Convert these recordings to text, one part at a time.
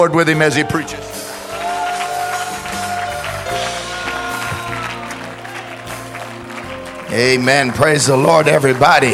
Lord with him as he preaches. Amen. Praise the Lord, everybody.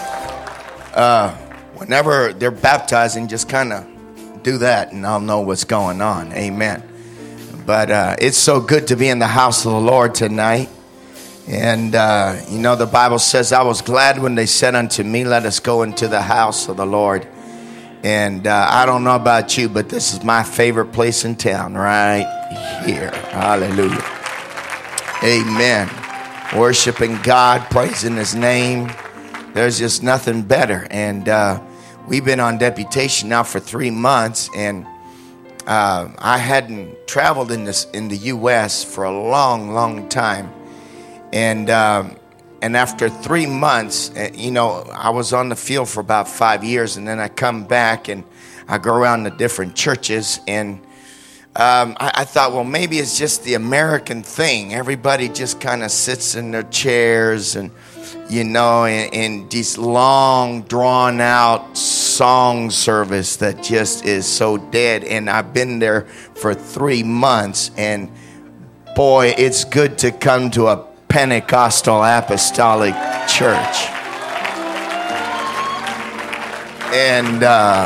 Whenever they're baptizing, just kind of do that and I'll know what's going on. Amen. But it's so good to be in the house of the Lord tonight. And, the Bible says, I was glad when they said unto me, let us go into the house of the Lord. And I don't know about you, but this is my favorite place in town right here. Hallelujah. Amen. Worshiping God, praising his name. There's just nothing better. And we've been on deputation now for 3 months. And I hadn't traveled in the U.S. for a long, long time. And after 3 months, I was on the field for about 5 years, and then I come back and I go around to different churches, and I thought, well, maybe it's just the American thing. Everybody just kind of sits in their chairs and, in these long, drawn-out song service that just is so dead. And I've been there for 3 months, and boy, it's good to come to a Pentecostal apostolic church. And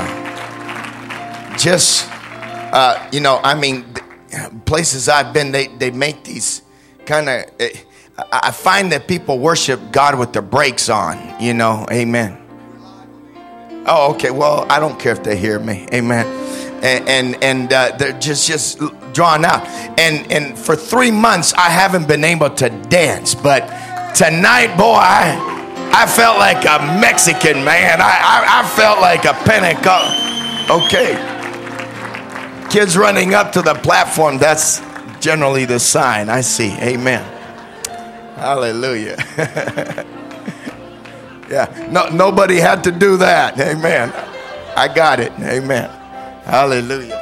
places I've been, they make these kind of, I find that people worship God with their brakes on, amen. Oh, okay, well, I don't care if they hear me, amen. And they're just drawn out. And for 3 months, I haven't been able to dance. But tonight, boy, I felt like a Mexican, man. I felt like a Pentecost. Okay. Kids running up to the platform, that's generally the sign. I see. Amen. Hallelujah. Yeah. No, nobody had to do that. Amen. I got it. Amen. Hallelujah.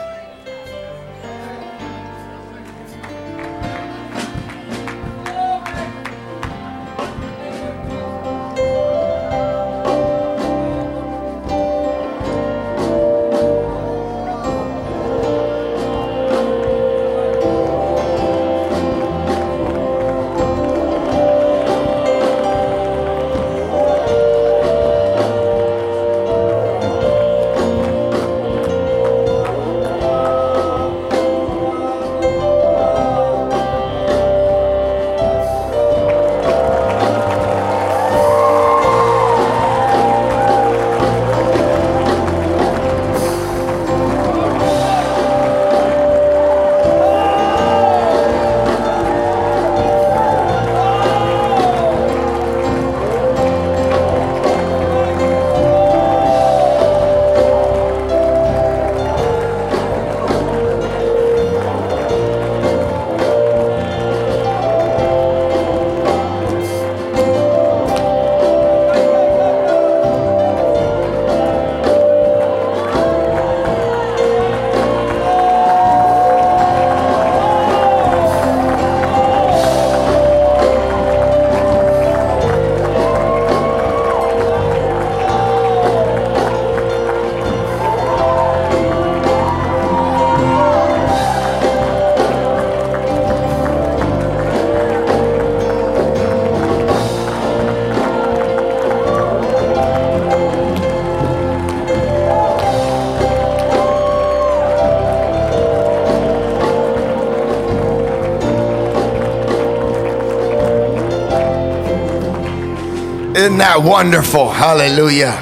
Isn't that wonderful? Hallelujah.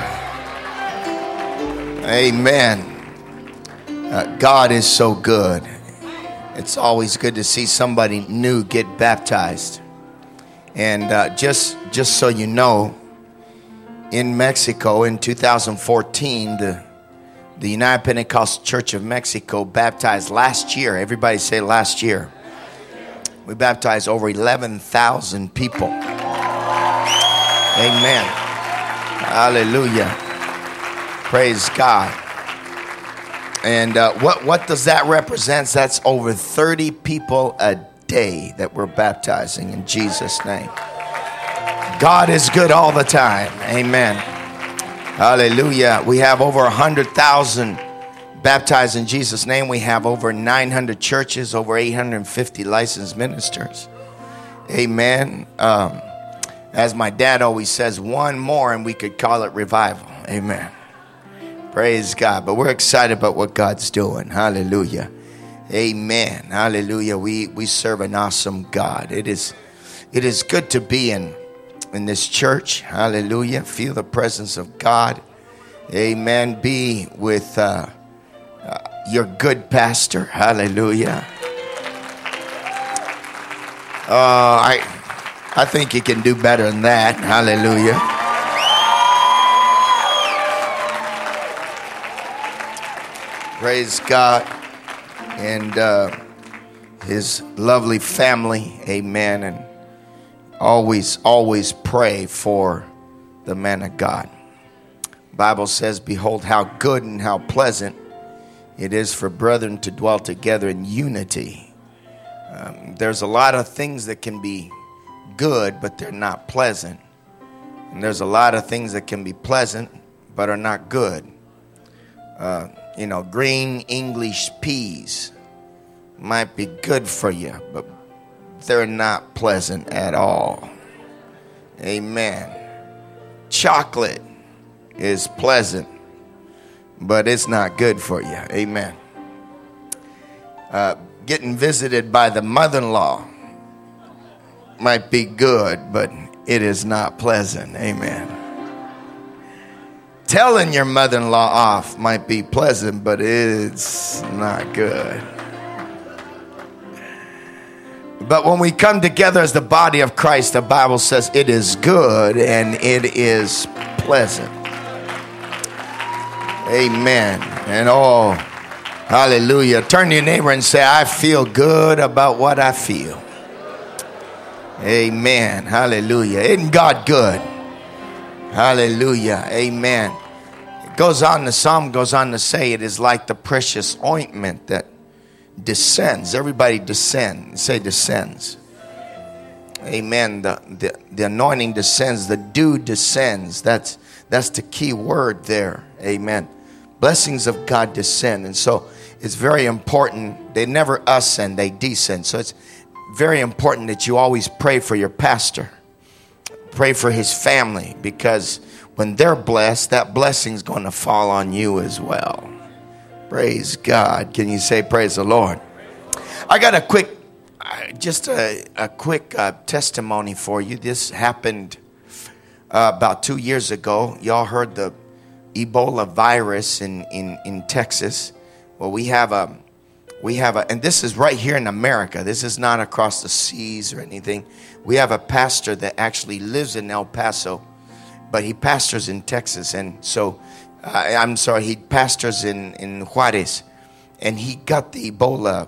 Amen. God is so good. It's always good to see somebody new get baptized. And just so you know, in Mexico in 2014, the United Pentecostal Church of Mexico baptized last year. Everybody say last year. We baptized over 11,000 people. Amen. Hallelujah. Praise God. And what does that represent? That's over 30 people a day that we're baptizing in Jesus' name. God is good all the time. Amen. Hallelujah. We have over 100,000 Baptized in Jesus' name, we have over 900 churches, over 850 licensed ministers. Amen. As my dad always says, one more and we could call it revival. Amen. Praise God. But we're excited about what God's doing. Hallelujah. Amen. Hallelujah. We serve an awesome God. It is good to be in this church. Hallelujah. Feel the presence of God. Amen. Be with your good pastor. Hallelujah. I think you can do better than that. Hallelujah. Praise God. And his lovely family. Amen. And always pray for the man of God. Bible says, behold how good and how pleasant it is for brethren to dwell together in unity. There's a lot of things that can be good, but they're not pleasant. And there's a lot of things that can be pleasant, but are not good. Green English peas might be good for you, but they're not pleasant at all. Amen. Chocolate is pleasant, but it's not good for you. Amen. Getting visited by the mother-in-law might be good, but it is not pleasant. Amen. Telling your mother-in-law off might be pleasant, but it's not good. But when we come together as the body of Christ, the Bible says it is good and it is pleasant. Amen. And hallelujah. Turn to your neighbor and say, I feel good about what I feel. Amen. Hallelujah. Isn't God good? Hallelujah. Amen. The psalm goes on to say it is like the precious ointment that descends. Everybody descend. Say descends. Amen. The anointing descends. The dew descends. That's the key word there. Amen. Blessings of God descend. And so it's very important. They never ascend, they descend. So it's very important that you always pray for your pastor. Pray for his family, because when they're blessed, that blessing's going to fall on you as well. Praise God. Can you say praise the Lord? I got a quick testimony for you. This happened about 2 years ago. Y'all heard the Ebola virus in Texas. Well, we have a, and this is right here in America. This is not across the seas or anything. We have a pastor that actually lives in El Paso, but he pastors in Texas. And so, he pastors in Juarez, and he got the Ebola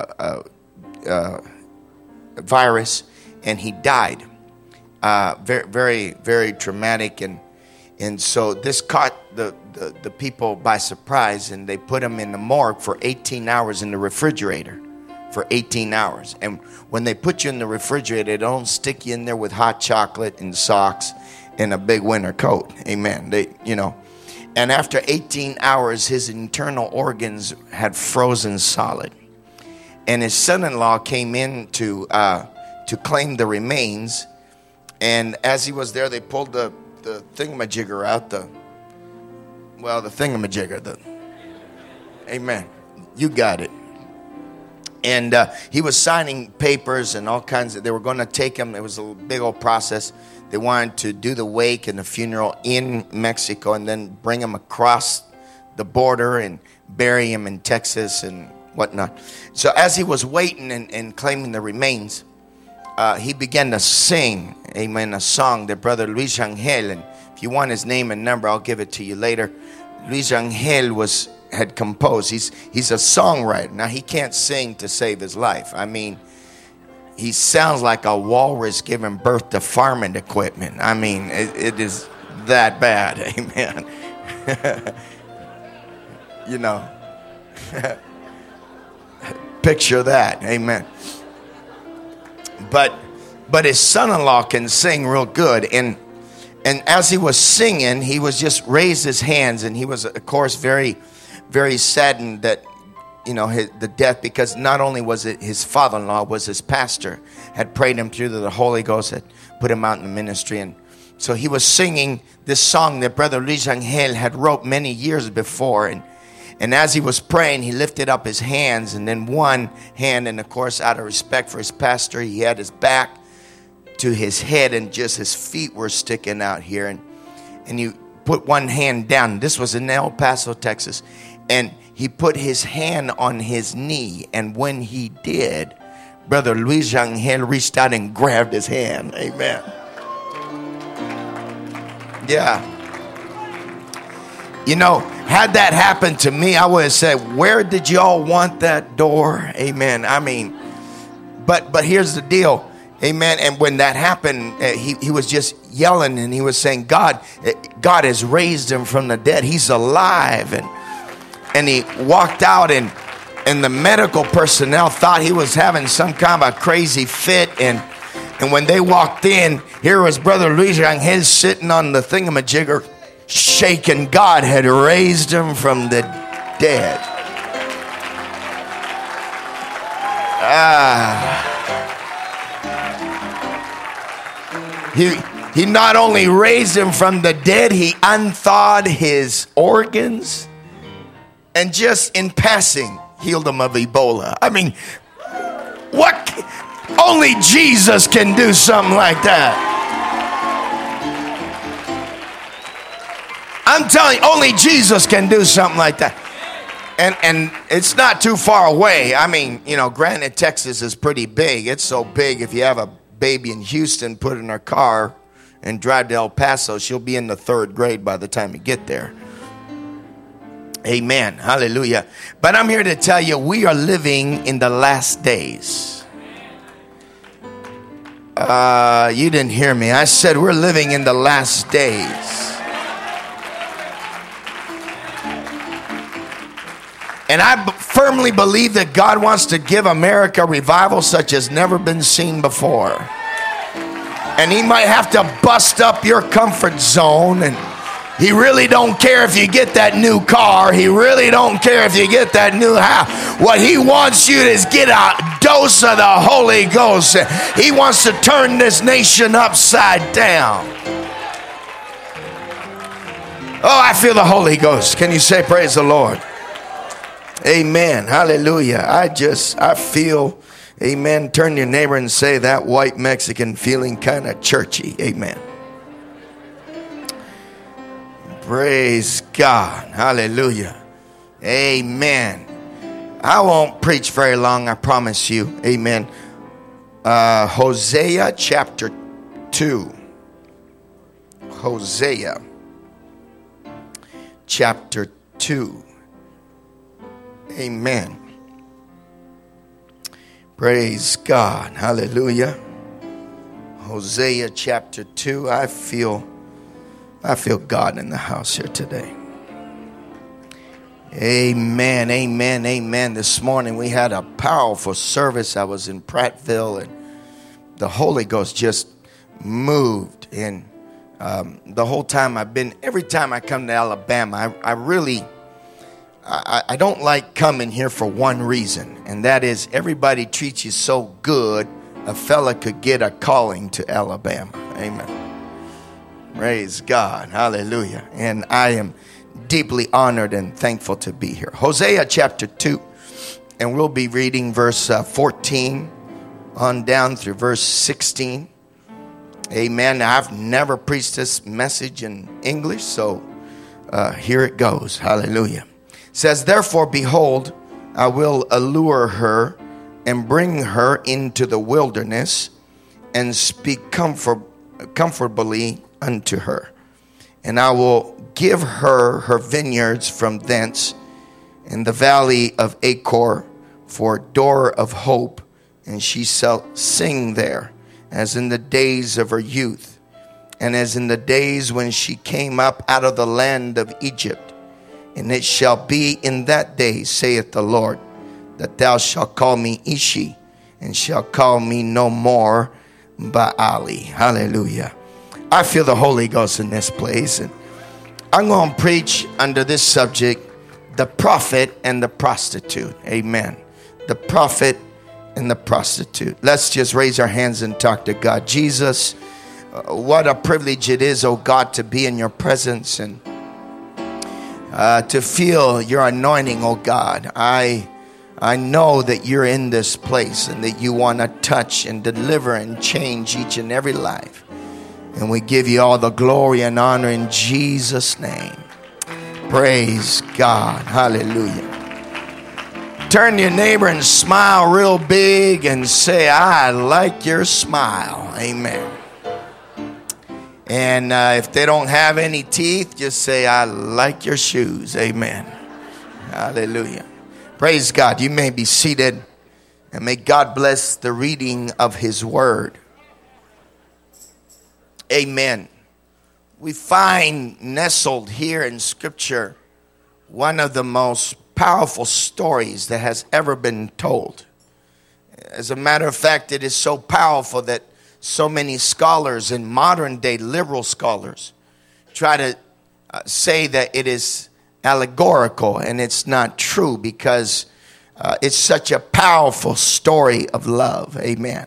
virus, and he died. Very, very, very traumatic, and so this caught the people by surprise, and they put him in the morgue for 18 hours in the refrigerator. For 18 hours. And when they put you in the refrigerator, they don't stick you in there with hot chocolate and socks and a big winter coat. Amen. And after 18 hours, his internal organs had frozen solid. And his son-in-law came in to claim the remains. And as he was there, they pulled the thingamajigger out. The thingamajigger. Amen. You got it. And he was signing papers and all kinds of, they were going to take him. It was a big old process. They wanted to do the wake and the funeral in Mexico and then bring him across the border and bury him in Texas and whatnot. So as he was waiting and claiming the remains, he began to sing, amen, a song that Brother Luis Angel, and if you want his name and number, I'll give it to you later. Luis Angel had composed. He's a songwriter. Now, he can't sing to save his life. I mean, he sounds like a walrus giving birth to farming equipment. I mean, it is that bad. Amen. Picture that. Amen. But his son-in-law can sing real good. And as he was singing, he was just raised his hands, and he was, of course, very, very saddened that, the death, because not only was it his father-in-law, was his pastor, had prayed him through, that the Holy Ghost had put him out in the ministry. And so he was singing this song that Brother Luis Angel had wrote many years before. And as he was praying, he lifted up his hands, and then one hand, and of course, out of respect for his pastor, he had his back to his head, and just his feet were sticking out here. And he put one hand down. This was in El Paso, Texas. And he put his hand on his knee. And when he did, Brother Luis Angel reached out and grabbed his hand. Amen. Yeah. Had that happened to me, I would have said, where did y'all want that door? Amen. I mean, but here's the deal. Amen. And when that happened, he was just yelling, and he was saying, God has raised him from the dead. He's alive. And he walked out, and the medical personnel thought he was having some kind of a crazy fit. And when they walked in, here was Brother Luis Angel sitting on the thingamajigger, shaking. God had raised him from the dead. He not only raised him from the dead, he unthawed his organs, and just in passing healed him of Ebola. I mean, what? Only Jesus can do something like that. I'm telling you, only Jesus can do something like that. And it's not too far away. I mean, granted, Texas is pretty big. It's so big, if you have a baby in Houston, put in her car and drive to El Paso, she'll be in the 3rd grade by the time you get there. Amen. Hallelujah. But I'm here to tell you, we are living in the last days. You didn't hear me. I said we're living in the last days. And I firmly believe that God wants to give America revival such as never been seen before. And he might have to bust up your comfort zone. And he really don't care if you get that new car. He really don't care if you get that new house. What he wants you to is get a dose of the Holy Ghost. He wants to turn this nation upside down. Oh, I feel the Holy Ghost. Can you say praise the Lord? Amen. Hallelujah. I feel, amen. Turn to your neighbor and say, that white Mexican feeling kind of churchy. Amen. Praise God. Hallelujah. Amen. I won't preach very long, I promise you. Amen. Hosea chapter 2. Hosea chapter 2. Amen. Praise God. Hallelujah. Hosea chapter 2. I feel God in the house here today. Amen. Amen. Amen. This morning we had a powerful service. I was in Prattville, and the Holy Ghost just moved. And the whole time every time I come to Alabama, I don't like coming here for one reason, and that is everybody treats you so good, a fella could get a calling to Alabama. Amen. Praise God. Hallelujah. And I am deeply honored and thankful to be here. Hosea chapter 2, and we'll be reading verse 14 on down through verse 16. Amen. Now, I've never preached this message in English, so here it goes. Hallelujah. It says, therefore, behold, I will allure her and bring her into the wilderness and speak comfortably unto her. And I will give her her vineyards from thence in the valley of Achor for door of hope, and she shall sing there as in the days of her youth, and as in the days when she came up out of the land of Egypt. And it shall be in that day, saith the Lord, that thou shalt call me Ishi, and shalt call me no more Baali. Hallelujah. I feel the Holy Ghost in this place, and I'm going to preach under this subject, the prophet and the prostitute. Amen. The prophet and the prostitute. Let's just raise our hands and talk to God. Jesus, what a privilege it is, oh God, to be in your presence and to feel your anointing, oh God. I know that you're in this place and that you want to touch and deliver and change each and every life. And we give you all the glory and honor in Jesus' name. Praise God. Hallelujah. Turn to your neighbor and smile real big and say, I like your smile. Amen. And if they don't have any teeth, just say, I like your shoes. Amen. Hallelujah. Praise God. You may be seated, and may God bless the reading of his word. Amen. We find nestled here in Scripture one of the most powerful stories that has ever been told. As a matter of fact, it is so powerful that so many scholars and modern day liberal scholars try to say that it is allegorical, and it's not true because it's such a powerful story of love. Amen.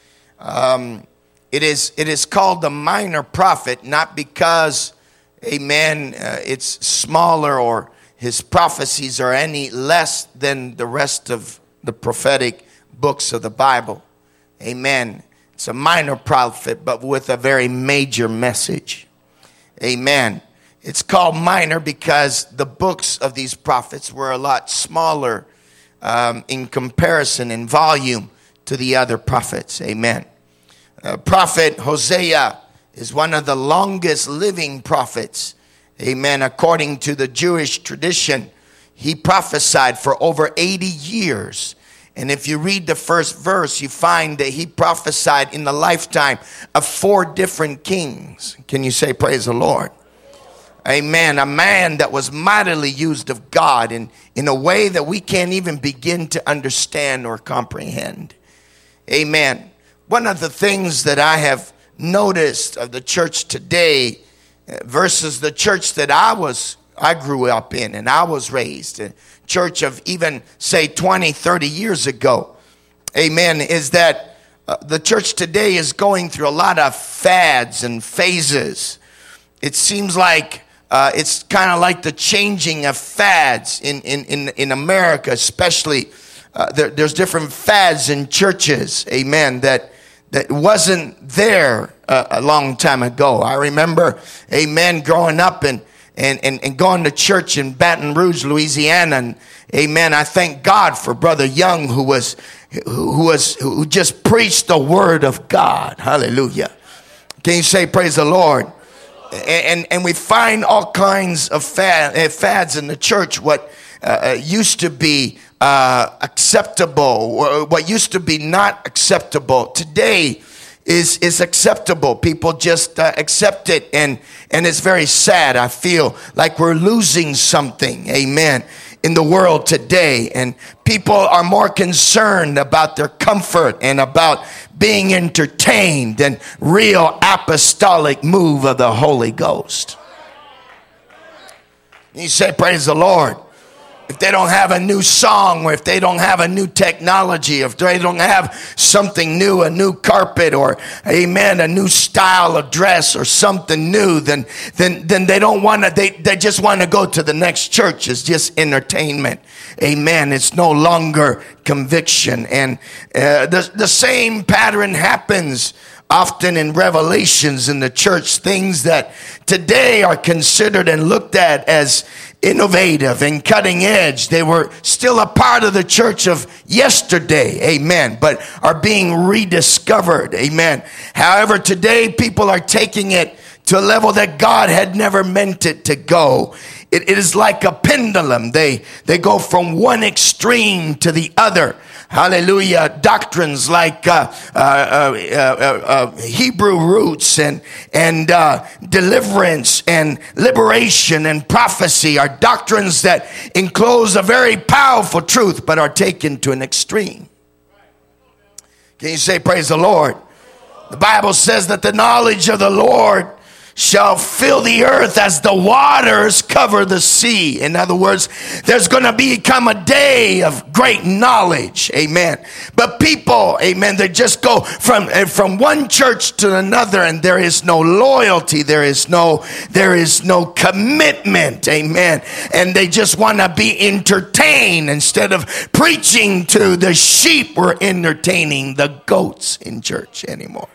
It is called the minor prophet, not because, amen, it's smaller or his prophecies are any less than the rest of the prophetic books of the Bible. Amen. It's a minor prophet, but with a very major message. Amen. It's called minor because the books of these prophets were a lot smaller in comparison in volume to the other prophets. Amen. Prophet Hosea is one of the longest living prophets. Amen. According to the Jewish tradition, he prophesied for over 80 years. And if you read the first verse, you find that he prophesied in the lifetime of 4 different kings. Can you say praise the Lord? Amen. A man that was mightily used of God in a way that we can't even begin to understand or comprehend. Amen. One of the things that I have noticed of the church today versus the church that I grew up in and I was raised, a church of even say 20, 30 years ago, amen, is that the church today is going through a lot of fads and phases. It seems like it's kind of like the changing of fads in America, especially. There's different fads in churches, amen, that wasn't there a long time ago. I remember, amen, growing up and going to church in Baton Rouge, Louisiana, and amen, I thank God for Brother Young who just preached the word of God. Hallelujah. Can you say praise the Lord? And we find all kinds of fads in the church. What used to be acceptable, what used to be not acceptable, today is acceptable. People just accept it, and it's very sad. I feel like we're losing something, amen, in the world today, and people are more concerned about their comfort and about being entertained than real apostolic move of the Holy Ghost. You say praise the Lord. If they don't have a new song, or if they don't have a new technology, if they don't have something new, a new carpet, or amen, a new style of dress or something new, then they don't want to, they just want to go to the next church. It's just entertainment. Amen. It's no longer conviction. And the same pattern happens often in revelations in the church. Things that today are considered and looked at as innovative and cutting edge, they were still a part of the church of yesterday, amen, but are being rediscovered, amen. However, today people are taking it to a level that God had never meant it to go. It is like a pendulum. They go from one extreme to the other. Hallelujah. Doctrines like Hebrew roots and deliverance and liberation and prophecy are doctrines that enclose a very powerful truth but are taken to an extreme. Can you say praise the Lord? The Bible says that the knowledge of the Lord shall fill the earth as the waters cover the sea. In other words, there's going to become a day of great knowledge. Amen. But people, amen, they just go from one church to another, and there is no loyalty. There is no commitment. Amen. And they just want to be entertained. Instead of preaching to the sheep, we're entertaining the goats in church anymore.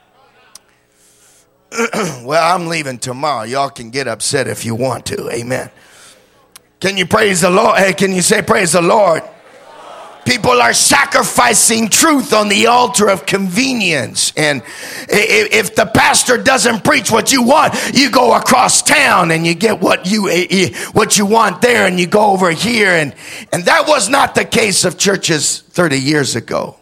Well, I'm leaving tomorrow. Y'all can get upset if you want to. Amen. Can you praise the Lord? Hey, can you say praise the Lord? People are sacrificing truth on the altar of convenience. And if the pastor doesn't preach what you want, you go across town and you get what you want there, and you go over here. And that was not the case of churches 30 years ago.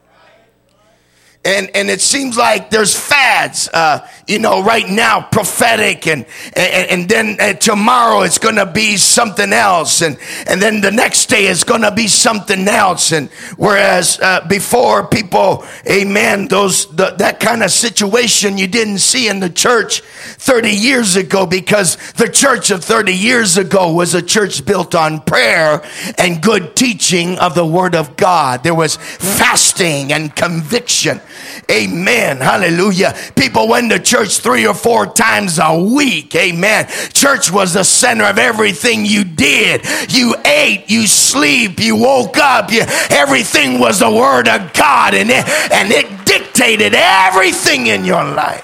And it seems like there's fads, right now, prophetic, and then tomorrow it's going to be something else, and then the next day it's going to be something else. And whereas before, people, amen, that kind of situation you didn't see in the church 30 years ago, because the church of 30 years ago was a church built on prayer and good teaching of the Word of God. There was fasting and conviction. Amen. Hallelujah. People went to church 3 or 4 times a week. Amen. Church was the center of everything you did. You ate, you sleep, you woke up. Everything was the Word of God, and it dictated everything in your life.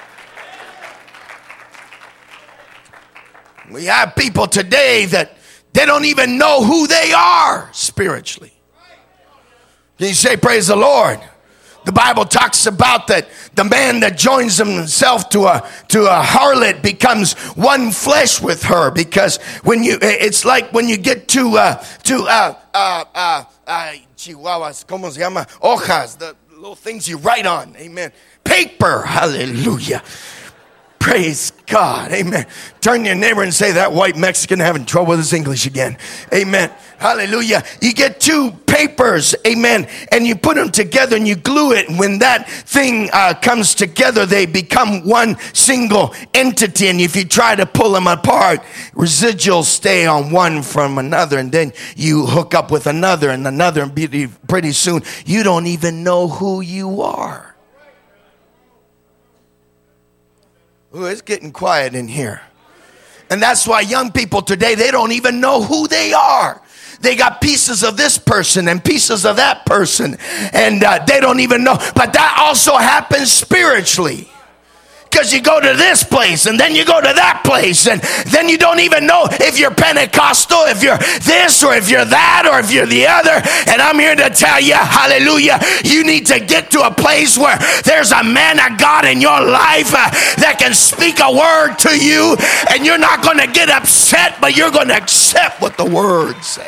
We have people today that they don't even know who they are spiritually. Can you say praise the Lord? The Bible talks about that the man that joins himself to a harlot becomes one flesh with her, because it's like when you get to chihuahuas, ¿cómo se llama? Hojas, the little things you write on. Amen. Paper. Hallelujah. Praise God. Amen. Turn to your neighbor and say, that white Mexican having trouble with his English again. Amen. Hallelujah. You get 2 papers, amen, and you put them together and you glue it. And when that thing comes together, they become one single entity. And if you try to pull them apart, residuals stay on one from another. And then you hook up with another and another, and pretty soon you don't even know who you are. Ooh, it's getting quiet in here. And that's why young people today, they don't even know who they are. They got pieces of this person and pieces of that person, and they don't even know. But that also happens spiritually. Because you go to this place, and then you go to that place, and then you don't even know if you're Pentecostal, if you're this, or if you're that, or if you're the other. And I'm here to tell you, hallelujah, you need to get to a place where there's a man of God in your life that can speak a word to you, and you're not going to get upset, but you're going to accept what the word says.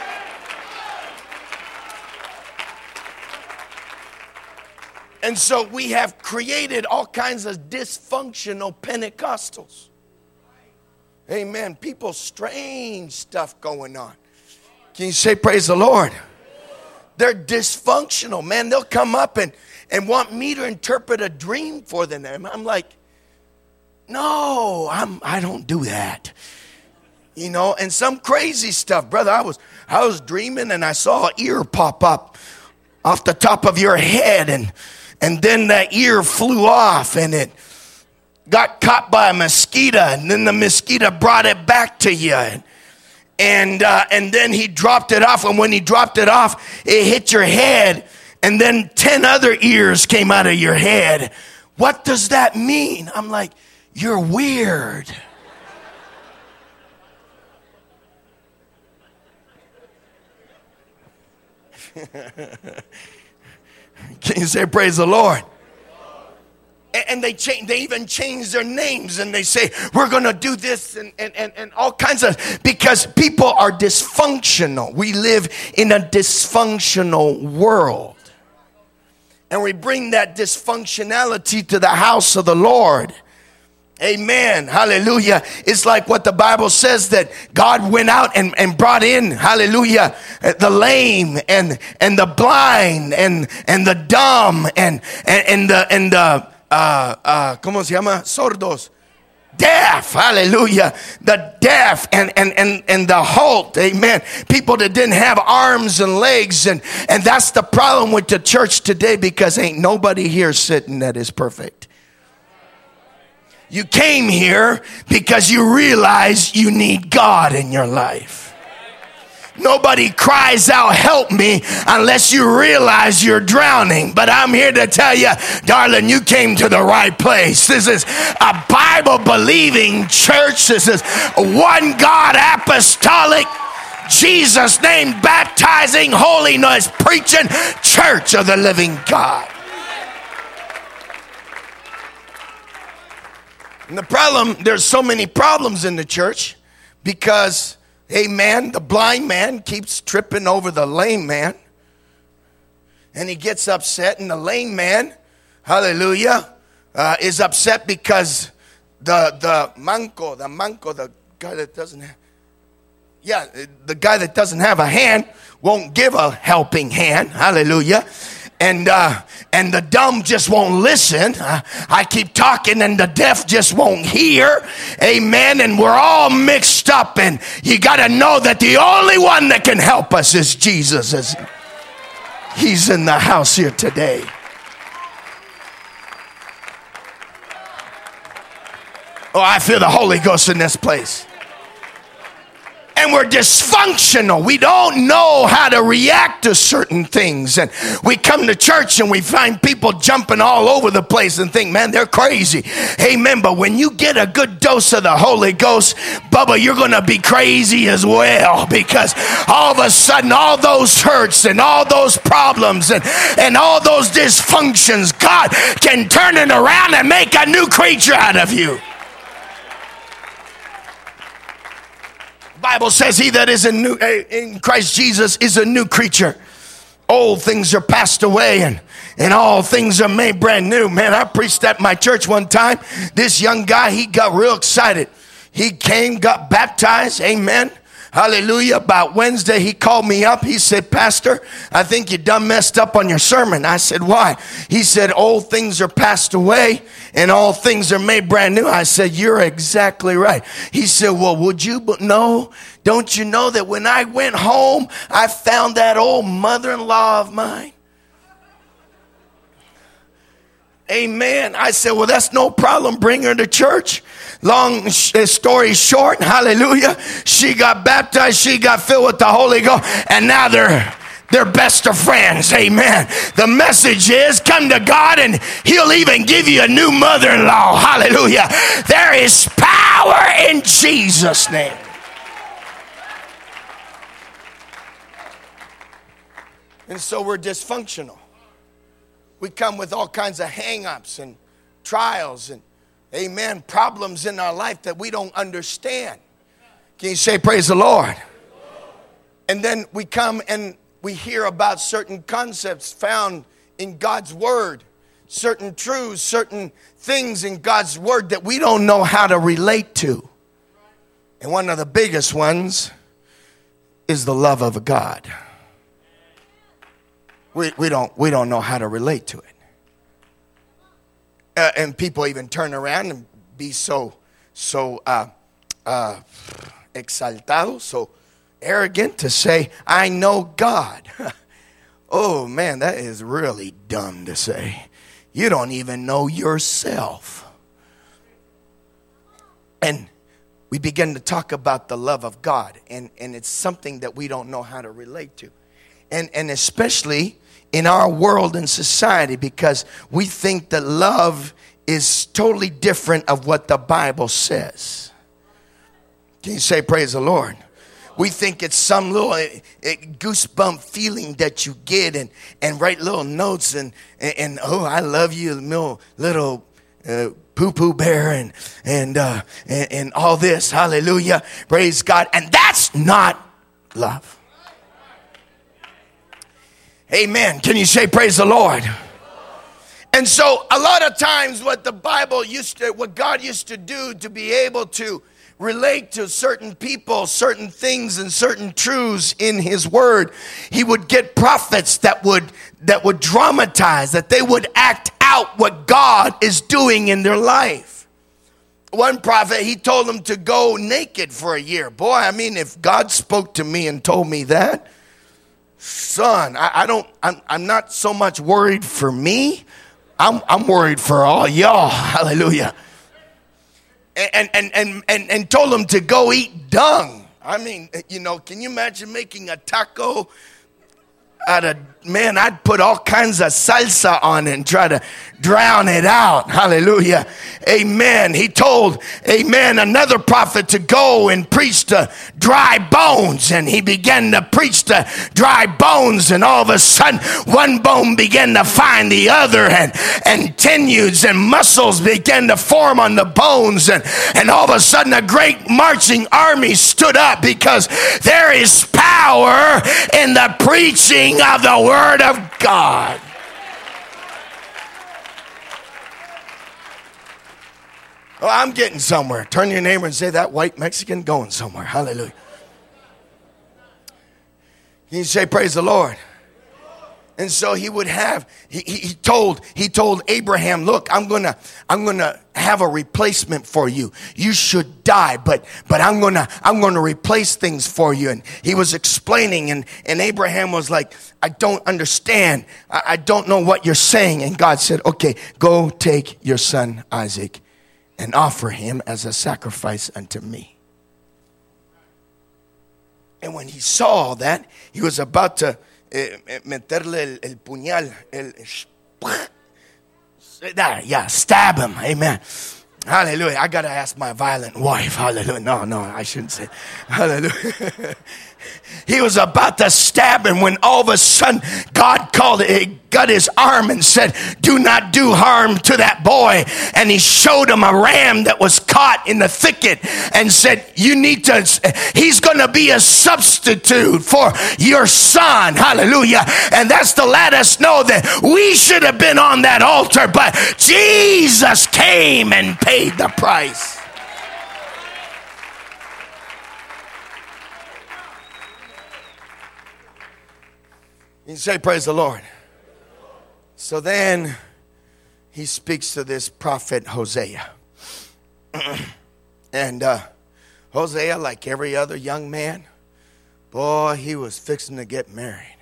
And so we have created all kinds of dysfunctional Pentecostals. Amen. People, strange stuff going on. Can you say praise the Lord? They're dysfunctional, man. They'll come up and want me to interpret a dream for them. I'm like, no, I don't do that. And some crazy stuff. Brother, I was dreaming, and I saw an ear pop up off the top of your head, and then that ear flew off, and it got caught by a mosquito, and then the mosquito brought it back to you. And then he dropped it off, and when he dropped it off, it hit your head, and then 10 other ears came out of your head. What does that mean? I'm like, you're weird. Can you say praise the Lord? And they even change their names, and they say, we're going to do this and all kinds of, because people are dysfunctional. We live in a dysfunctional world. And we bring that dysfunctionality to the house of the Lord. Amen. Hallelujah. It's like what the Bible says, that God went out and brought in, hallelujah, the lame and the blind and the dumb and the ¿cómo se llama? Sordos. deaf, hallelujah, the deaf and the halt, amen, people that didn't have arms and legs, and that's the problem with the church today, because ain't nobody here sitting that is perfect. You came here because you realize you need God in your life. Nobody cries out, help me, unless you realize you're drowning. But I'm here to tell you, darling, you came to the right place. This is a Bible-believing church. This is one God, apostolic, Jesus name, baptizing, holiness, preaching church of the living God. And the problem, there's so many problems in the church because, amen, the blind man keeps tripping over the lame man. And he gets upset, and the lame man, hallelujah, is upset because the manco, the guy that doesn't have, the guy that doesn't have a hand won't give a helping hand, hallelujah. And the dumb just won't listen. I keep talking and the deaf just won't hear. Amen. And we're all mixed up. And you got to know that the only one that can help us is Jesus. He's in the house here today. Oh, I feel the Holy Ghost in this place. And we're dysfunctional. We don't know how to react to certain things. And we come to church and we find people jumping all over the place and think, man, they're crazy. Amen. But when you get a good dose of the Holy Ghost, Bubba, you're going to be crazy as well. Because all of a sudden, all those hurts and all those problems and all those dysfunctions, God can turn it around and make a new creature out of you. Bible says he that is in Christ Jesus is a new creature. Old things are passed away and all things are made brand new. Man, I preached at my church one time. This young guy, he got real excited. He came, got baptized. Amen. Hallelujah. About Wednesday, he called me up. He said, Pastor, I think you done messed up on your sermon. I said, why? He said, old things are passed away and all things are made brand new. I said, you're exactly right. He said, well, would you know? Don't you know that when I went home, I found that old mother-in-law of mine? Amen. I said, well, that's no problem. Bring her to church. Long story short, hallelujah. She got baptized. She got filled with the Holy Ghost. And now they're best of friends. Amen. The message is come to God and he'll even give you a new mother-in-law. Hallelujah. There is power in Jesus' name. And so we're dysfunctional. We come with all kinds of hang-ups and trials and, amen, problems in our life that we don't understand. Can you say praise the Lord? And then we come and we hear about certain concepts found in God's word, certain truths, certain things in God's word that we don't know how to relate to. And one of the biggest ones is the love of God. We don't know how to relate to it. And people even turn around and be so exaltado, so arrogant to say, I know God. Oh man, that is really dumb to say. You don't even know yourself. And we begin to talk about the love of God, and it's something that we don't know how to relate to. And especially in our world and society, because we think that love is totally different of what the Bible says. Can you say praise the Lord? We think it's some little goosebump feeling that you get and write little notes and oh, I love you, little poo-poo bear and all this. Hallelujah. Praise God. And that's not love. Amen. Can you say praise the Lord? And so a lot of times what God used to do to be able to relate to certain people, certain things, and certain truths in his word, he would get prophets that would dramatize, that they would act out what God is doing in their life. one prophet, he told him to go naked for a year. Boy, I mean, if God spoke to me and told me that, son, I'm not so much worried for me. I'm worried for all y'all. Hallelujah. And told him to go eat dung. I mean, can you imagine making a taco out of, man, I'd put all kinds of salsa on it and try to drown it out. Hallelujah. Amen. He told, amen, another prophet to go and preach to dry bones. And he began to preach to dry bones. And all of a sudden, one bone began to find the other. And tendons and muscles began to form on the bones. And all of a sudden, a great marching army stood up, because there is power in the preaching of the Word of God. Oh, I'm getting somewhere. Turn to your neighbor and say, that white Mexican going somewhere. Hallelujah. You say, praise the Lord. And so he would have, he told Abraham, look, I'm gonna have a replacement for you. You should die, but I'm gonna replace things for you. And he was explaining, and Abraham was like, I don't understand. I don't know what you're saying. And God said, okay, go take your son Isaac and offer him as a sacrifice unto me. And when he saw that, he was about to meterle el puñal, stab him. Amen. Hallelujah. I got to ask my violent wife. Hallelujah. No, I shouldn't say. Hallelujah. He was about to stab him when all of a sudden God got his arm and said, do not do harm to that boy. And he showed him a ram that was caught in the thicket and said, he's going to be a substitute for your son. Hallelujah. And that's to let us know that we should have been on that altar, but Jesus came and paid the price. You say, praise the Lord. So then he speaks to this prophet Hosea. And Hosea, like every other young man, boy, he was fixing to get married.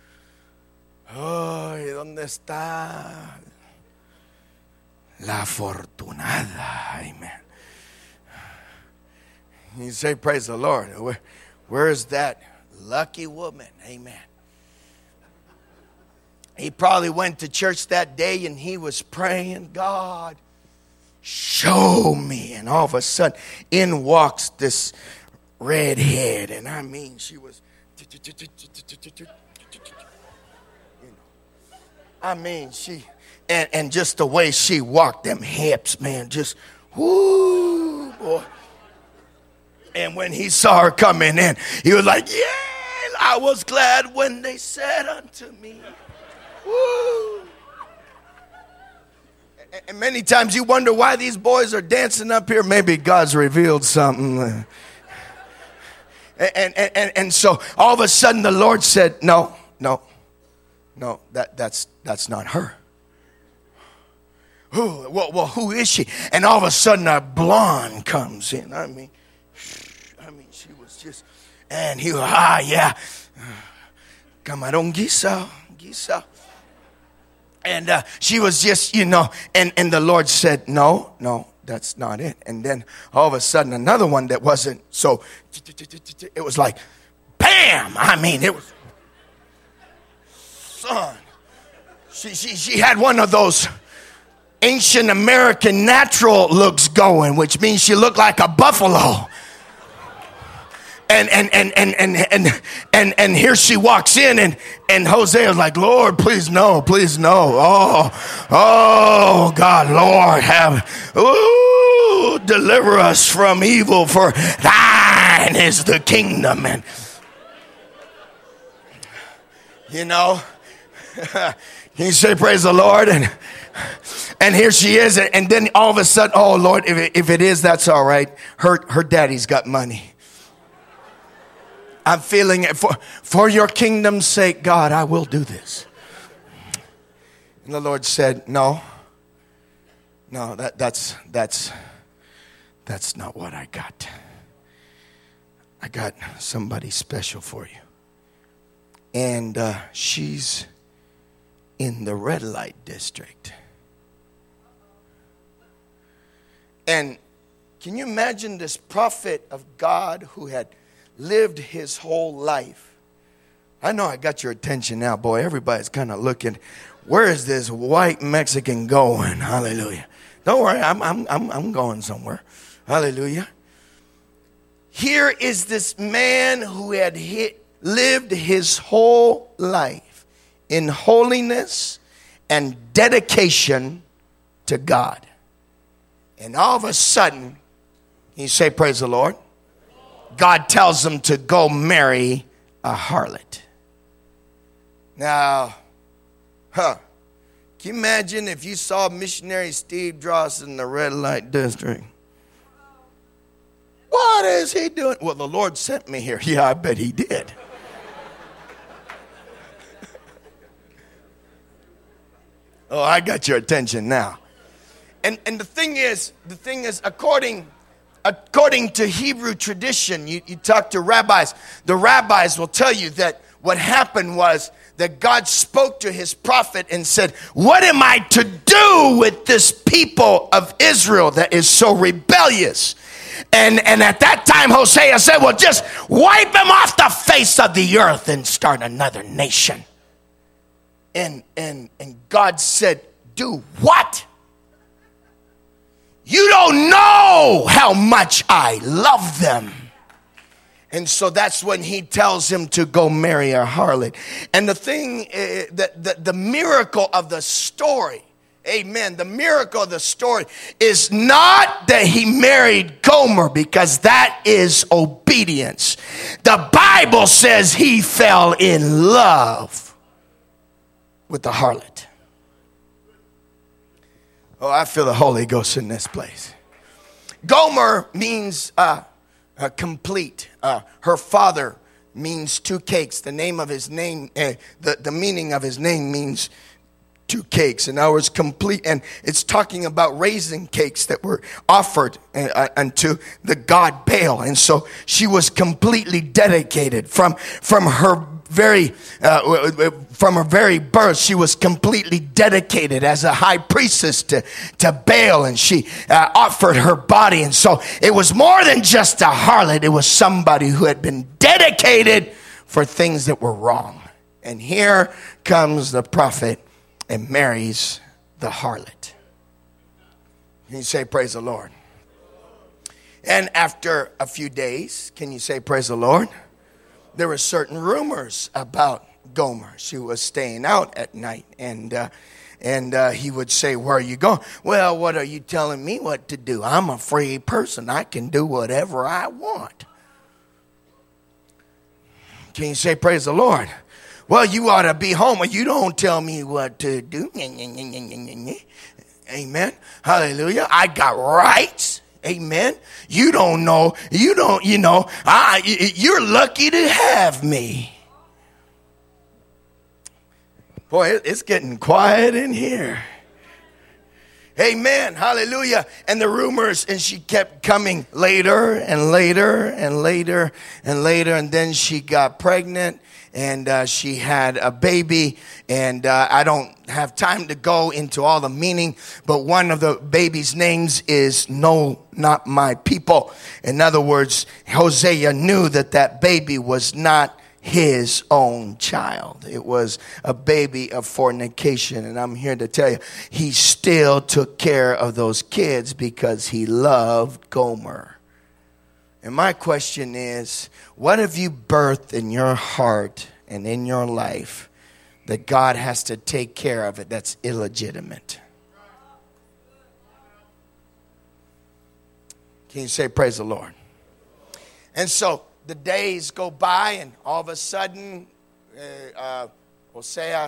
Oh, ¿y dónde está la afortunada? Amen. You say, praise the Lord. Where is that lucky woman? Amen. He probably went to church that day and he was praying, God, show me. And all of a sudden, in walks this redhead. And I mean, she was, and just the way she walked, them hips, man, just, whoo, boy. And when he saw her coming in, he was like, yeah, I was glad when they said unto me. Woo. And many times you wonder why these boys are dancing up here. Maybe God's revealed something. And so all of a sudden the Lord said, no, that's not her. Well, who is she? And all of a sudden a blonde comes in. I mean, she was just, and he was, yeah, camarón guisao. And she was just, and the Lord said, no, that's not it. And then all of a sudden another one that wasn't, so it was like, bam! I mean, it was, son. She had one of those ancient American natural looks going, which means she looked like a buffalo. And here she walks in, and Hosea's like, Lord, please no. Oh, God, Lord, deliver us from evil, for thine is the kingdom. And you say, praise the Lord, and here she is, and then all of a sudden, oh Lord, if it is, that's all right. Her daddy's got money. I'm feeling it for your kingdom's sake, God, I will do this. And the Lord said, no, that's That's not what I got. I got somebody special for you. And she's in the red light district. And can you imagine this prophet of God who had lived his whole life? I know I got your attention now, boy. Everybody's kind of looking. Where is this white Mexican going? Hallelujah. Don't worry, I'm going somewhere. Hallelujah. Here is this man who had lived his whole life in holiness and dedication to God. And all of a sudden, you say, praise the Lord. God tells him to go marry a harlot. Now, can you imagine if you saw missionary Steve Dross in the red light district? What is he doing? Well, the Lord sent me here. Yeah, I bet he did. Oh, I got your attention now. And the thing is, according to Hebrew tradition, you talk to rabbis, the rabbis will tell you that what happened was that God spoke to his prophet and said, what am I to do with this people of Israel that is so rebellious? And at that time, Hosea said, well, just wipe them off the face of the earth and start another nation. And God said, do what? You don't know how much I love them. And so that's when he tells him to go marry a harlot. And the thing, the miracle of the story, amen, the miracle of the story is not that he married Gomer, because that is obedience. The Bible says he fell in love with the harlot. Oh, I feel the Holy Ghost in this place. Gomer means complete. Her father means two cakes. The name of his name, the meaning of his name means two cakes. In other words, complete. And it's talking about raisin cakes that were offered unto the god Baal. And so she was completely dedicated from her very birth. She was completely dedicated as a high priestess to Baal, and she offered her body. And so it was more than just a harlot. It was somebody who had been dedicated for things that were wrong. And here comes the prophet and marries the harlot. Can you say praise the Lord? And after a few days, can you say praise the Lord? There were certain rumors about Gomer. She was staying out at night, and he would say, where are you going? Well, what are you telling me what to do? I'm a free person. I can do whatever I want. Can you say praise the Lord? Well, you ought to be home. You don't tell me what to do. Amen. Hallelujah. I got rights. Amen. You don't know. You're lucky to have me. Boy, it's getting quiet in here. Amen. Hallelujah. And the rumors, and she kept coming later and later and later and later. And then she got pregnant. And she had a baby, and I don't have time to go into all the meaning, but one of the baby's names is No, Not My People. In other words, Hosea knew that baby was not his own child. It was a baby of fornication. And I'm here to tell you, he still took care of those kids because he loved Gomer. And my question is, what have you birthed in your heart and in your life that God has to take care of it that's illegitimate? Can you say praise the Lord? And so the days go by, and all of a sudden, Hosea,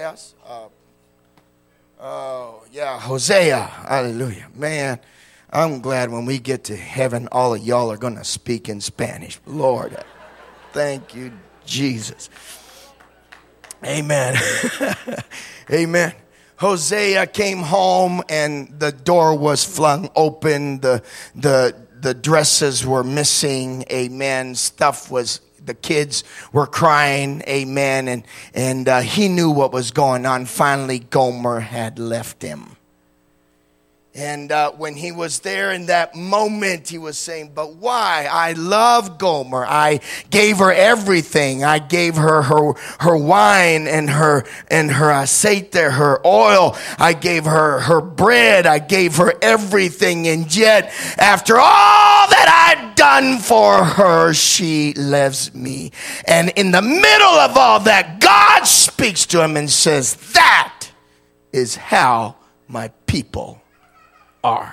hallelujah. Man, I'm glad when we get to heaven, all of y'all are going to speak in Spanish. Lord, thank you, Jesus. Amen. Amen. Hosea came home and the door was flung open. The dresses were missing. Amen. The kids were crying. Amen. And he knew what was going on. Finally, Gomer had left him. And when he was there in that moment, he was saying, but why? I love Gomer. I gave her everything. I gave her wine and her aceite, her oil. I gave her bread. I gave her everything. And yet, after all that I've done for her, she leaves me. And in the middle of all that, God speaks to him and says, that is how my people are.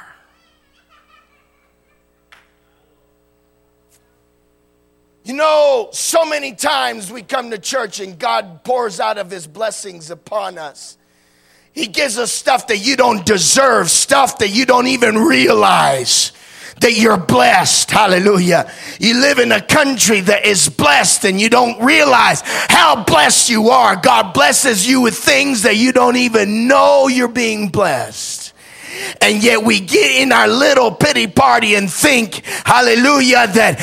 You know, so many times we come to church and God pours out of his blessings upon us. He gives us stuff that you don't deserve, stuff that you don't even realize that you're blessed. Hallelujah. You live in a country that is blessed and you don't realize how blessed you are. God blesses you with things that you don't even know you're being blessed. And yet we get in our little pity party and think, hallelujah, that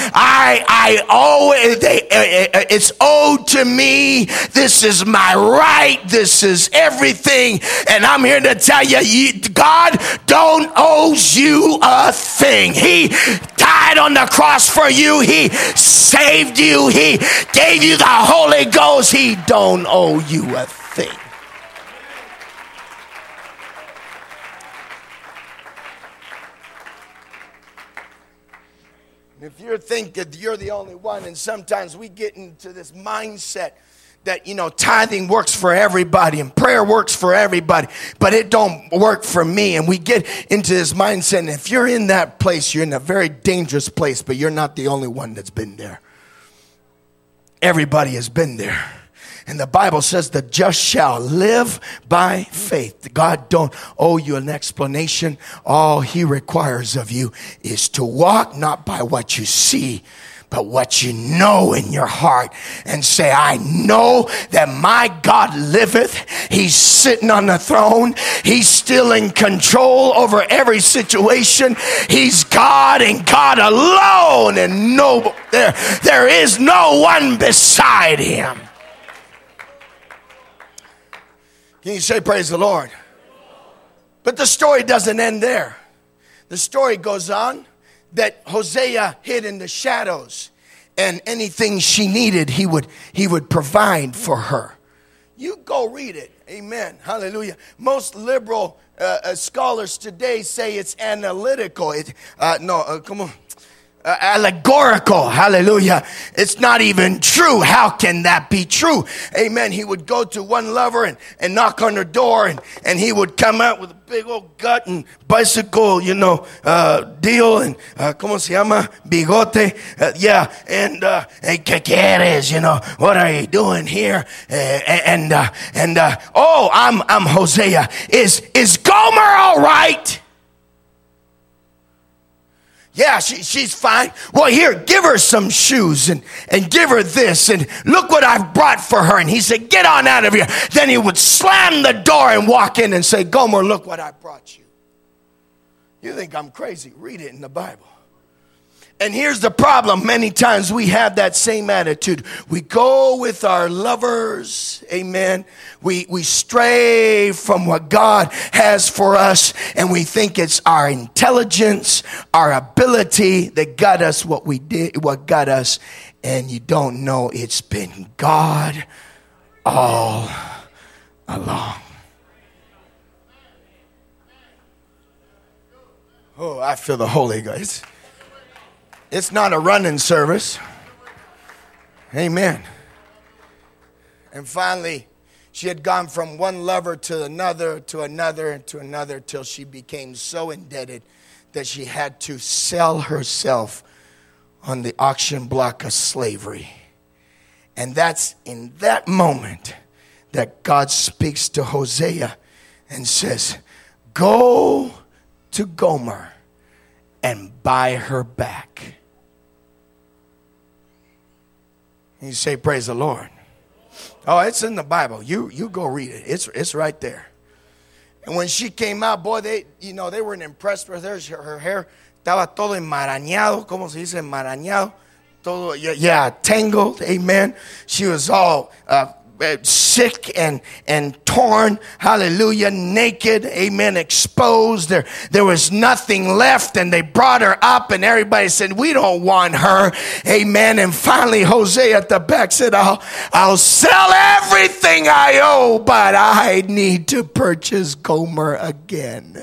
it's owed to me. This is my right. This is everything. And I'm here to tell you, God don't owe you a thing. He died on the cross for you. He saved you. He gave you the Holy Ghost. He don't owe you a thing. If you think that you're the only one, and sometimes we get into this mindset that, you know, tithing works for everybody and prayer works for everybody, but it don't work for me. And we get into this mindset, and if you're in that place, you're in a very dangerous place, but you're not the only one that's been there. Everybody has been there. And the Bible says the just shall live by faith. God don't owe you an explanation. All he requires of you is to walk not by what you see, but what you know in your heart, and say, I know that my God liveth. He's sitting on the throne. He's still in control over every situation. He's God and God alone, and there is no one beside him. Can you say praise the Lord? But the story doesn't end there. The story goes on that Hosea hid in the shadows, and anything she needed, he would provide for her. You go read it. Amen. Hallelujah. Most liberal scholars today say it's analytical. Come on. Allegorical. Hallelujah. It's not even true. How can that be true? Amen. He would go to one lover and knock on her door, and he would come out with a big old gut and bicycle, deal, and ¿cómo se llama? Bigote. Hey, ¿qué quieres? What are you doing here? I'm Hosea. Is Gomer all right? Yeah, she's fine. Well, here, give her some shoes and give her this, and look what I've brought for her. And he said, get on out of here. Then he would slam the door and walk in and say, Gomer, look what I brought you. You think I'm crazy? Read it in the Bible. And here's the problem. Many times we have that same attitude. We go with our lovers. Amen. We stray from what God has for us, and we think it's our intelligence, our ability that got us what got us. And you don't know it's been God all along. Oh, I feel the Holy Ghost. It's not a running service. Amen. And finally, she had gone from one lover to another, to another, to another, till she became so indebted that she had to sell herself on the auction block of slavery. And that's in that moment that God speaks to Hosea and says, go to Gomer and buy her back. You say, praise the Lord. Oh, it's in the Bible. You go read it. It's right there. And when she came out, boy, they weren't impressed with her. Her hair estaba todo enmarañado. ¿Cómo se dice enmarañado? Todo, yeah, tangled. Amen. She was all sick and torn, hallelujah, naked, amen, exposed. There was nothing left, and they brought her up, and everybody said, we don't want her, amen. And finally Jose at the back said, I'll sell everything I owe, but I need to purchase Gomer again.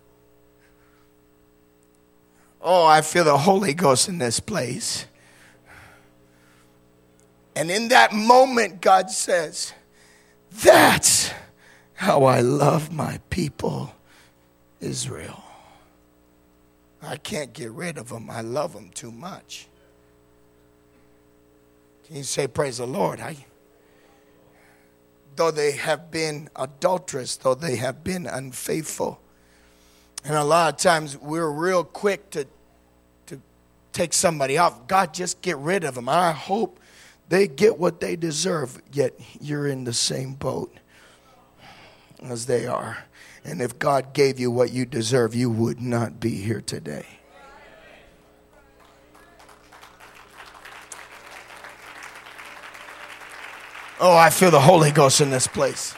Oh, I feel the Holy Ghost in this place. And in that moment, God says, that's how I love my people, Israel. I can't get rid of them. I love them too much. Can you say, praise the Lord? Though they have been adulterous, though they have been unfaithful. And a lot of times we're real quick to take somebody off. God, just get rid of them. I hope they get what they deserve, yet you're in the same boat as they are. And if God gave you what you deserve, you would not be here today. Oh, I feel the Holy Ghost in this place.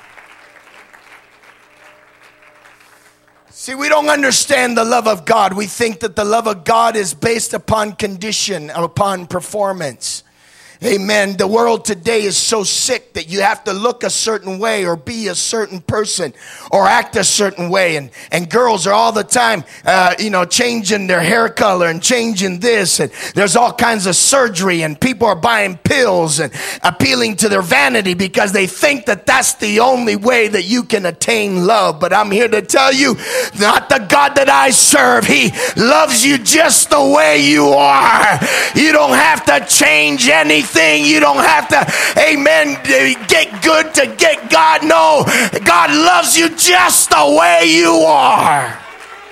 See, we don't understand the love of God. We think that the love of God is based upon condition, upon performance. Amen. The world today is so sick that you have to look a certain way or be a certain person or act a certain way. And girls are all the time, changing their hair color and changing this. And there's all kinds of surgery, and people are buying pills and appealing to their vanity because they think that that's the only way that you can attain love. But I'm here to tell you, not the God that I serve. He loves you just the way you are. You don't have to change anything. You don't have to, amen, get good to get God. No, God loves you just the way you are.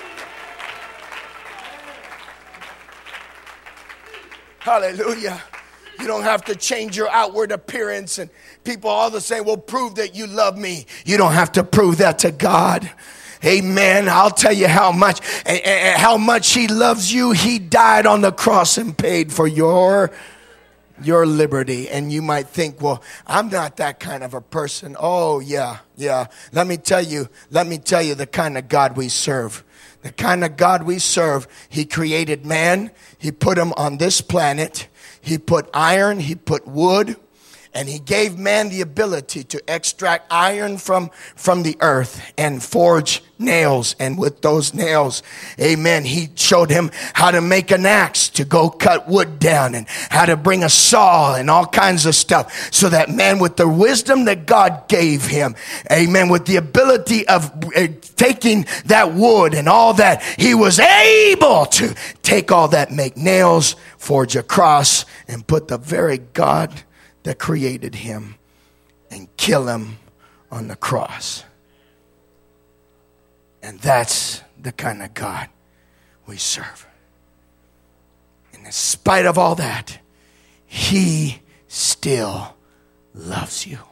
Hallelujah. You don't have to change your outward appearance. And people all the same, well, prove that you love me. You don't have to prove that to God. Amen. I'll tell you how much he loves you. He died on the cross and paid for your liberty. And you might think, well, I'm not that kind of a person. Oh, yeah. Let me tell you the kind of God we serve. The kind of God we serve, he created man. He put him on this planet. He put iron, he put wood, and he gave man the ability to extract iron from the earth and forge nails. And with those nails, amen, he showed him how to make an axe to go cut wood down, and how to bring a saw and all kinds of stuff, so that man, with the wisdom that God gave him, amen, with the ability of taking that wood and all that, he was able to take all that, make nails, forge a cross, and put the very God that created him and kill him on the cross. And that's the kind of God we serve. And in spite of all that, he still loves you.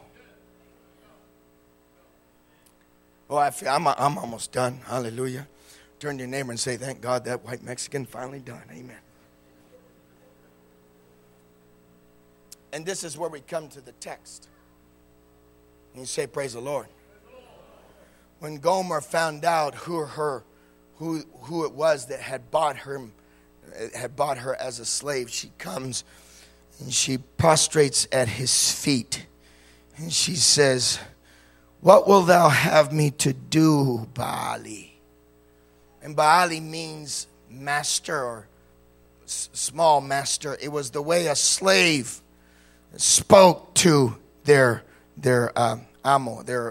Oh, I'm almost done. Hallelujah. Turn to your neighbor and say, thank God that white Mexican finally done. Amen. And this is where we come to the text. And you say, praise the Lord. When Gomer found out who it was that had bought her as a slave, she comes and she prostrates at his feet. And she says, what will thou have me to do, Baali? And Baali means master or small master. It was the way a slave spoke to their amo, their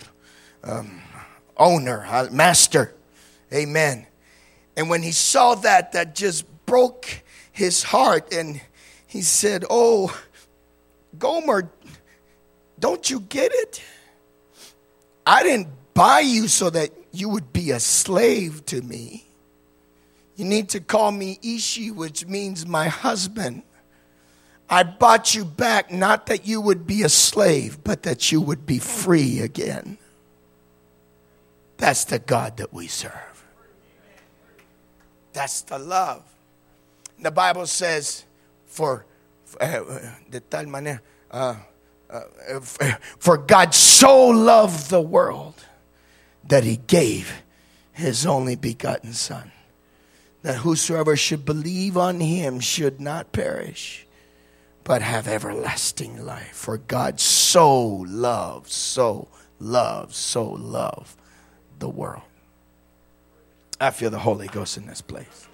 owner, master. Amen. And when he saw that just broke his heart, and he said, oh, Gomer, don't you get it? I didn't buy you so that you would be a slave to me. You need to call me Ishi, which means my husband. I bought you back not that you would be a slave, but that you would be free again. That's the God that we serve. That's the love. The Bible says, for God so loved the world that he gave his only begotten Son, that whosoever should believe on him should not perish, but have everlasting life. For God so loved the world. I feel the Holy Ghost in this place.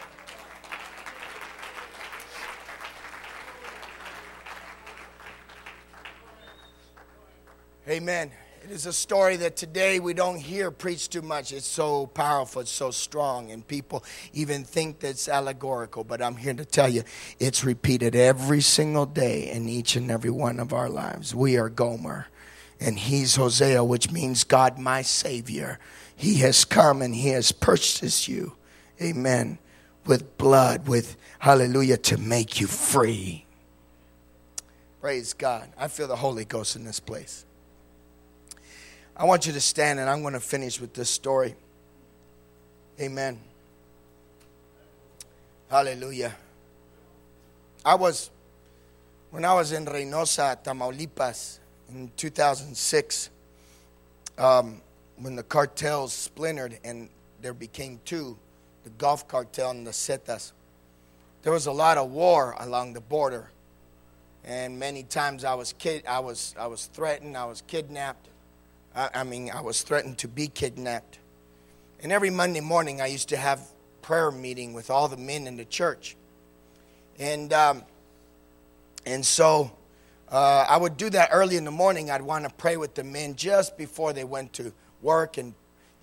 Amen. It is a story that today we don't hear preached too much. It's so powerful, it's so strong, and people even think that it's allegorical. But I'm here to tell you, it's repeated every single day in each and every one of our lives. We are Gomer, and he's Hosea, which means God my Savior. He has come and he has purchased you, amen, with blood, with hallelujah, to make you free. Praise God. I feel the Holy Ghost in this place. I want you to stand, and I'm going to finish with this story. Amen. Hallelujah. When I was in Reynosa, Tamaulipas, in 2006, when the cartels splintered and there became two, the Gulf Cartel and the Zetas, there was a lot of war along the border. And many times I was threatened, I was kidnapped. I was threatened to be kidnapped. And every Monday morning I used to have prayer meeting with all the men in the church. And so I would do that early in the morning. I'd want to pray with the men just before they went to work, and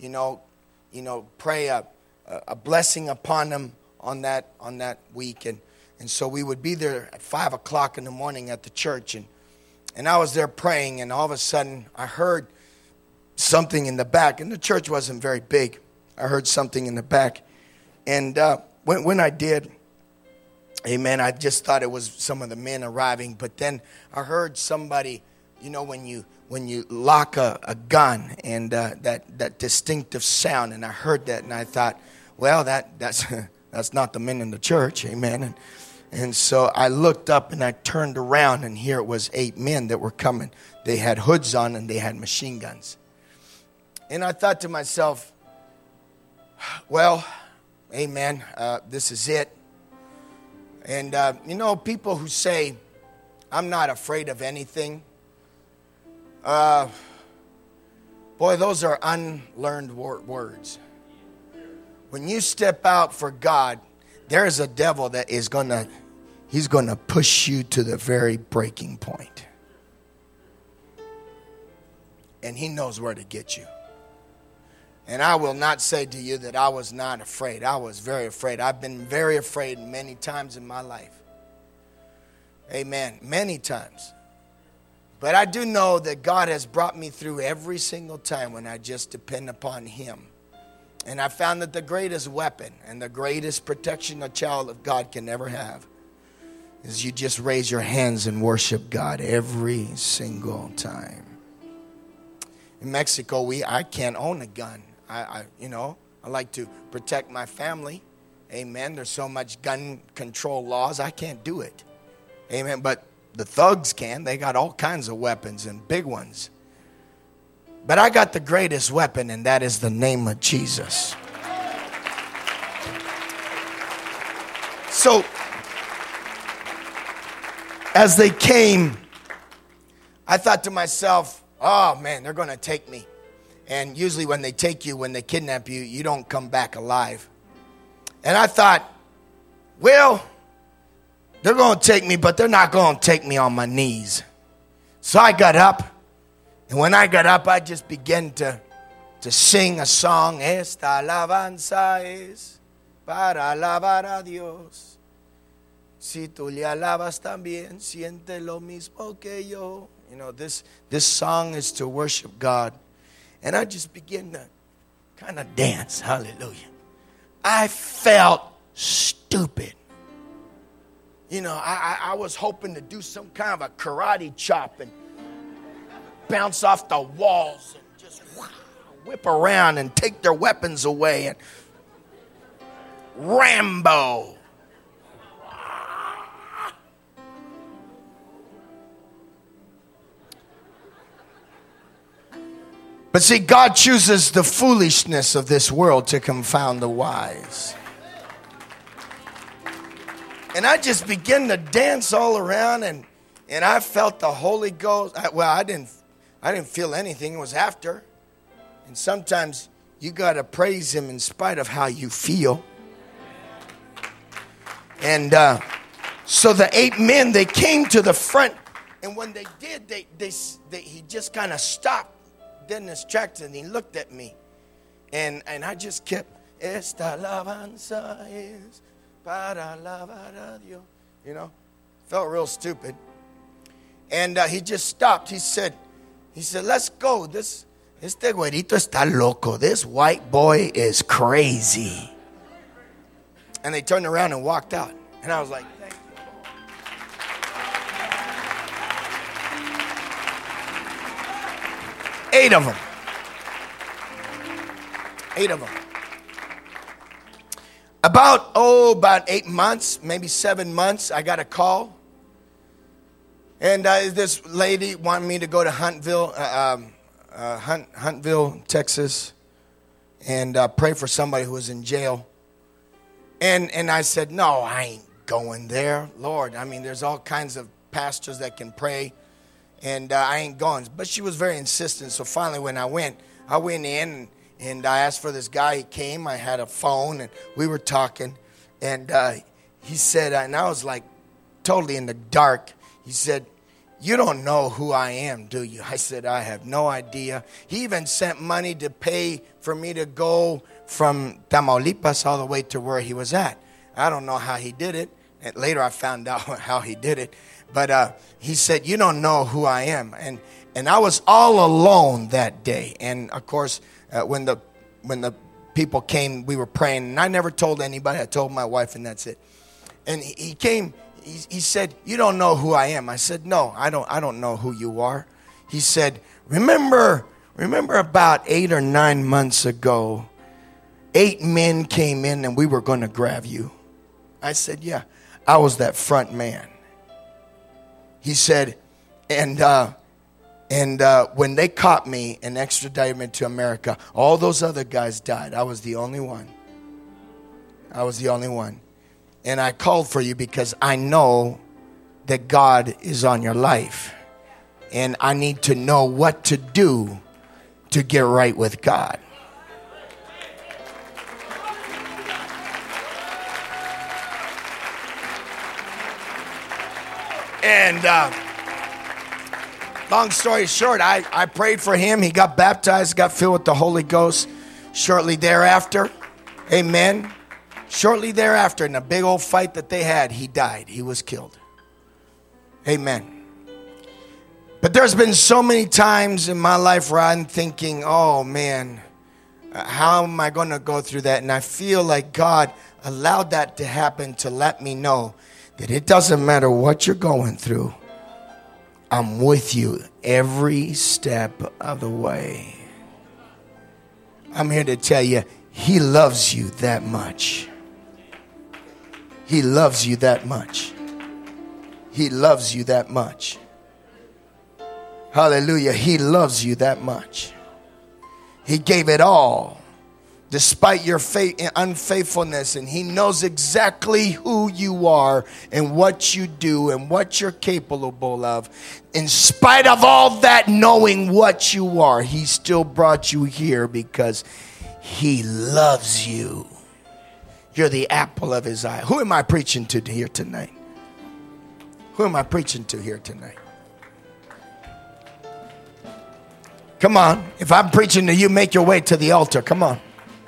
pray a blessing upon them on that week. And so we would be there at 5 o'clock in the morning at the church, and I was there praying, and all of a sudden I heard something in the back, and the church wasn't very big. I heard something in the back, and when I did, amen, I just thought it was some of the men arriving. But then I heard somebody, when you lock a gun, and that distinctive sound, and I heard that, and I thought, well, that's not the men in the church, amen. And so I looked up and I turned around, and here it was 8 men that were coming. They had hoods on and they had machine guns. And I thought to myself, well, amen, this is it. And, people who say, I'm not afraid of anything, boy, those are unlearned words. When you step out for God, there's a devil that is he's going to push you to the very breaking point. And he knows where to get you. And I will not say to you that I was not afraid. I was very afraid. I've been very afraid many times in my life. Amen. Many times. But I do know that God has brought me through every single time when I just depend upon him. And I found that the greatest weapon and the greatest protection a child of God can ever have is you just raise your hands and worship God every single time. In Mexico, I can't own a gun. I like to protect my family. Amen. There's so much gun control laws, I can't do it. Amen. But the thugs can. They got all kinds of weapons and big ones. But I got the greatest weapon, and that is the name of Jesus. So, as they came, I thought to myself, oh man, they're going to take me. And usually when they take you, when they kidnap you, you don't come back alive. And I thought, well, they're going to take me, but they're not going to take me on my knees. So I got up. And when I got up, I just began to sing a song. Esta alabanza es para alabar a Dios. Si tú le alabas también, siente lo mismo que yo. This song is to worship God. And I just began to kind of dance. Hallelujah. I felt stupid. I was hoping to do some kind of a karate chop and bounce off the walls and just whip around and take their weapons away. And Rambo. But see, God chooses the foolishness of this world to confound the wise. And I just began to dance all around, and I felt the Holy Ghost. I didn't feel anything. It was after. And sometimes you got to praise him in spite of how you feel. And so the 8 men, they came to the front. And when they did, he just kind of stopped in his tracks, and he looked at me. And I just kept, Esta alabanza es para alabar a Dios. You know, felt real stupid. And he just stopped. He said, let's go. Este güerito está loco. This white boy is crazy. And they turned around and walked out. And I was like, thank you. 8 of them. 8 of them. About 8 months, maybe 7 months, I got a call. And this lady wanted me to go to Huntsville, Texas, and pray for somebody who was in jail. And I said, no, I ain't going there. Lord, I mean, there's all kinds of pastors that can pray, and I ain't going. But she was very insistent, so finally when I went in, and I asked for this guy. He came. I had a phone, and we were talking. And he said, and I was like totally in the dark. He said, you don't know who I am, do you? I said, I have no idea. He even sent money to pay for me to go from Tamaulipas all the way to where he was at. I don't know how he did it. And later I found out how he did it. But he said, you don't know who I am. And I was all alone that day. And, of course, when the people came, we were praying. And I never told anybody. I told my wife, and that's it. And he came. He said, you don't know who I am. I said, no, I don't know who you are. He said, remember about 8 or 9 months ago, 8 men came in and we were going to grab you. I said, yeah, I was that front man. He said, and when they caught me and extradited me to America, all those other guys died. I was the only one. And I called for you because I know that God is on your life. And I need to know what to do to get right with God. And long story short, I prayed for him. He got baptized, got filled with the Holy Ghost shortly thereafter. Amen. Shortly thereafter, in a big old fight that they had, he died. He was killed. Amen. But there's been so many times in my life where I'm thinking, oh man, how am I going to go through that? And I feel like God allowed that to happen to let me know that it doesn't matter what you're going through. I'm with you every step of the way. I'm here to tell you, he loves you that much. He loves you that much. He loves you that much. Hallelujah. He loves you that much. He gave it all despite your unfaithfulness. And he knows exactly who you are and what you do and what you're capable of. In spite of all that, knowing what you are, he still brought you here because he loves you. You're the apple of his eye. Who am I preaching to here tonight? Who am I preaching to here tonight? Come on. If I'm preaching to you, make your way to the altar. Come on.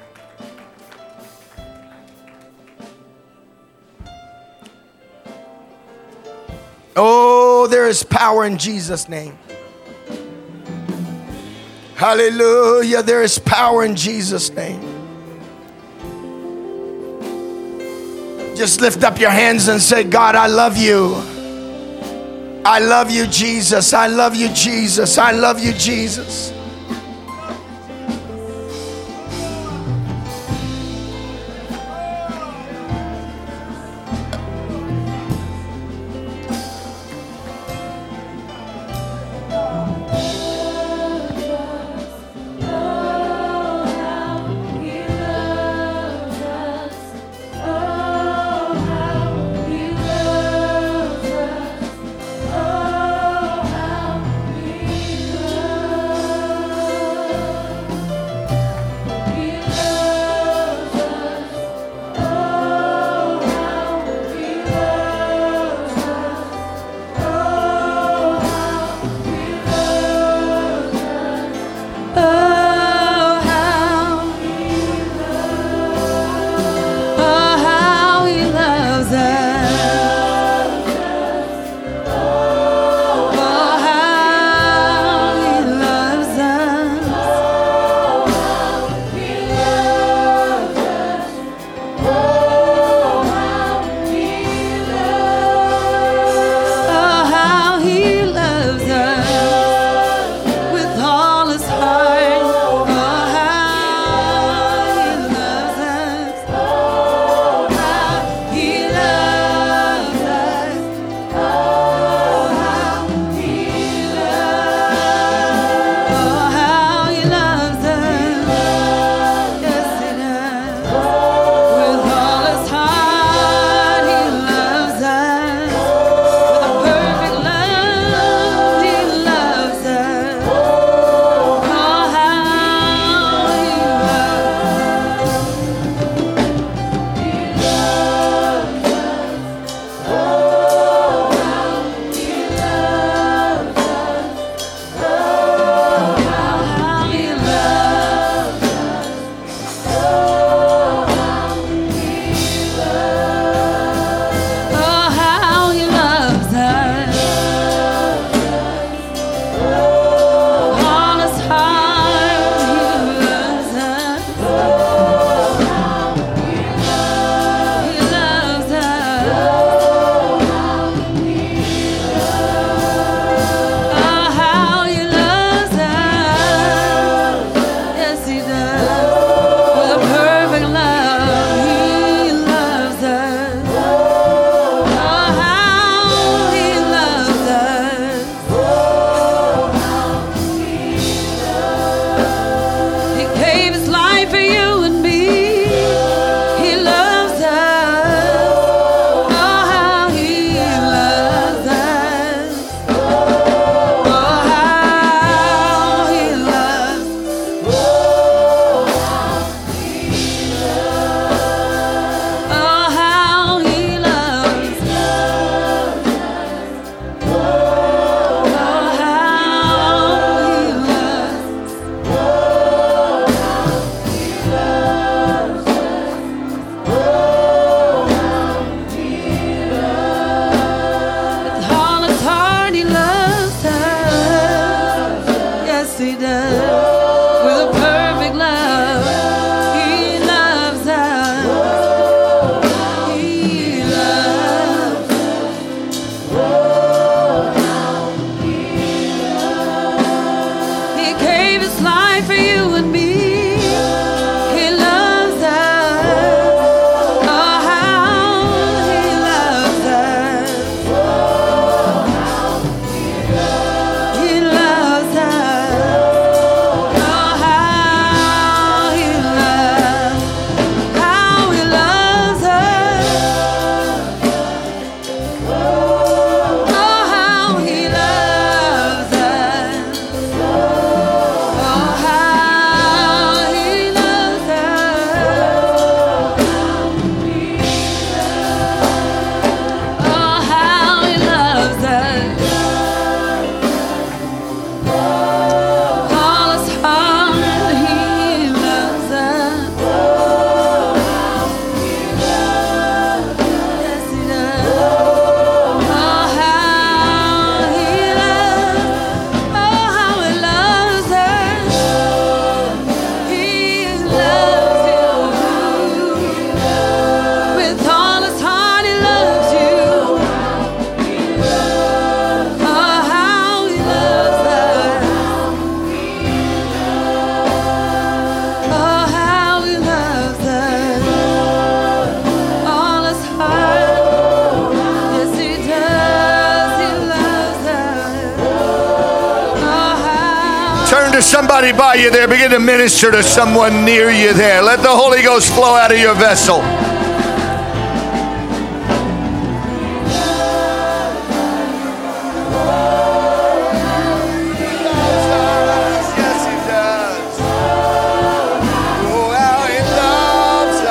Oh, there is power in Jesus' name. Hallelujah. There is power in Jesus' name. Just lift up your hands and say, God, I love you. I love you, Jesus. I love you, Jesus. I love you, Jesus. Turn to somebody by you there. Begin to minister to someone near you there. Let the Holy Ghost flow out of your vessel. Yes, He does. Oh, how He loves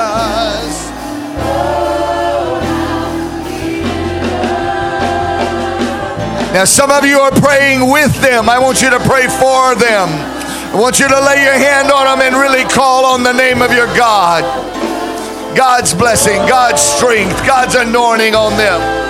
us. Now, some of you are praying with them. I want you to pray for them. I want you to lay your hand on them and really call on the name of your God. God's blessing, God's strength, God's anointing on them.